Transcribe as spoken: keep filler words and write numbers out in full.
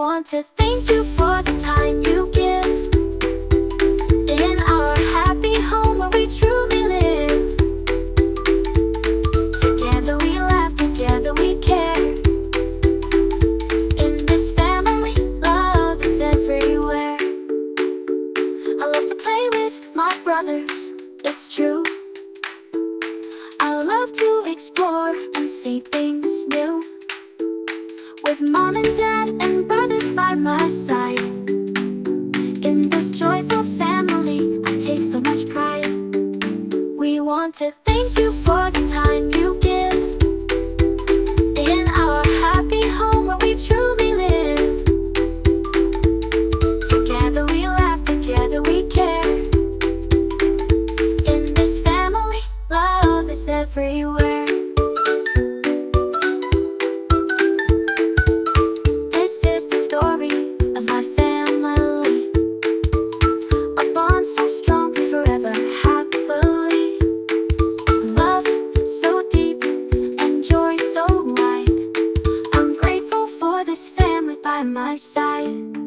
want to thank you for the time you give in our happy home where we truly live. Together we laugh, together we care. In this family, love is everywhere. I love to play with my brothers, it's true. I love to explore and see things new. With mom and dad and brothers by my side, in this joyful family, I take so much pride. We want to thank you for the time you give in our happy home where we truly live. Together we laugh, together we care. In this family, love is everywhere. This is the story of my family, a bond so strong forever happily. Love so deep and joy so wide. I'm grateful for this family by my side.